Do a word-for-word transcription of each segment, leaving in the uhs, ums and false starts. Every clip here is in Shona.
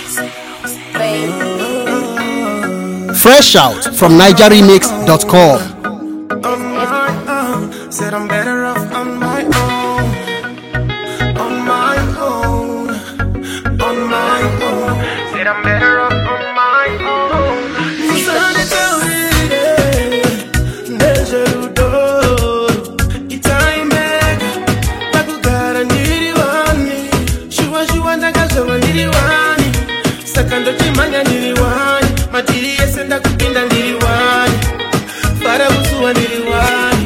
Fresh out from niger remix dot com. Said I'm better off on my own, on my own, on my own. Said I'm better off on my own. Sunny Saudi, Nejerudo, Itaimega, Bakugara Niriwani, Shua Shua Nagasawa Niriwani, Sakando Chimanya Niriwani, Matiri Senda Kupinda Niriwani, Farabusuwa Niriwani.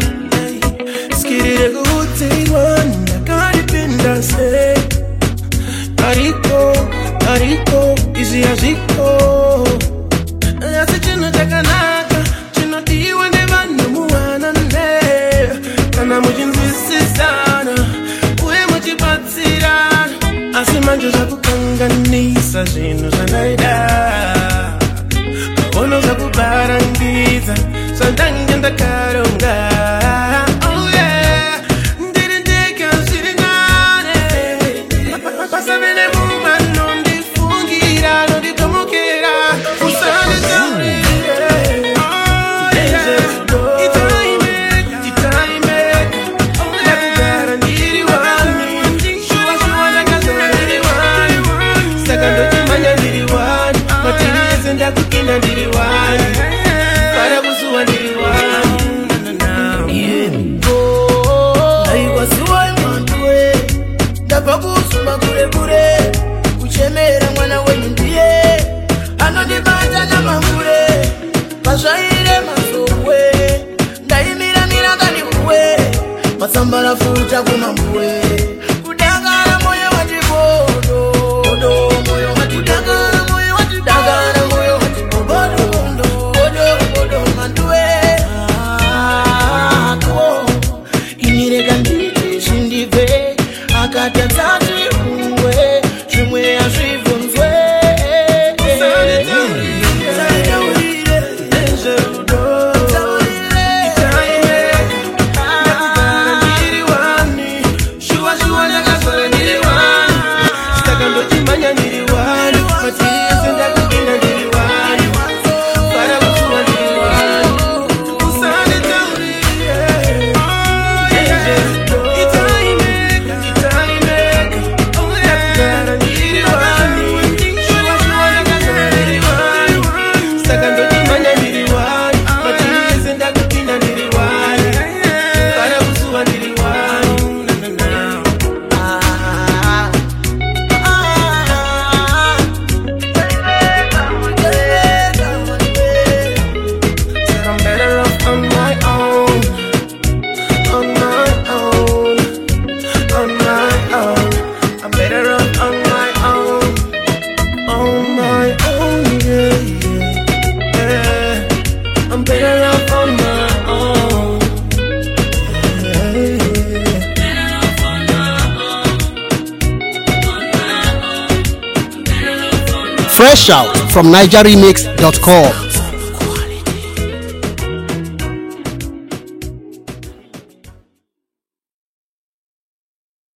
Ariko, Ariko, easy as it go. I said, you know, Takanaka, you know, the you and the man, no one and there. And I'm with you, Missusana, where much you patsira. I see my Josaku Kanganisa, she knows an idea. Ono Zaku Barangiza, Sandang and the Karunga. Masambala futa kumambwe kudangana moyo watibodo bodo moyo watidangana moyo watidangana moyo watibodo bodo bodo bodo mandwe ako inire kanditi shindive akatatati uwe chimwe ashivunzwe Fresh out from niger remix dot com.